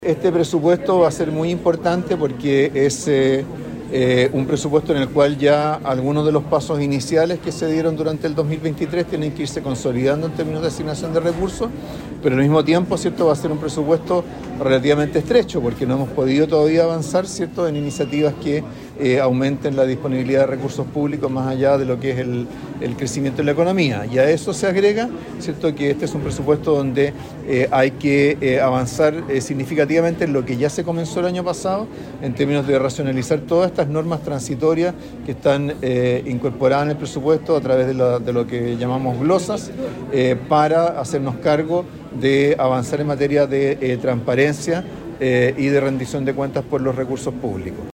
Este presupuesto va a ser muy importante porque es un presupuesto en el cual ya algunos de los pasos iniciales que se dieron durante el 2023 tienen que irse consolidando en términos de asignación de recursos, pero al mismo tiempo, ¿cierto?, va a ser un presupuesto relativamente estrecho porque no hemos podido todavía avanzar, ¿cierto?, en iniciativas que aumenten la disponibilidad de recursos públicos más allá de lo que es el crecimiento de la economía. Y a eso se agrega, ¿cierto?, que este es un presupuesto donde hay que avanzar significativamente en lo que ya se comenzó el año pasado, en términos de racionalizar todas estas normas transitorias que están incorporadas en el presupuesto a través de lo que llamamos glosas, para hacernos cargo de avanzar en materia de transparencia y de rendición de cuentas por los recursos públicos.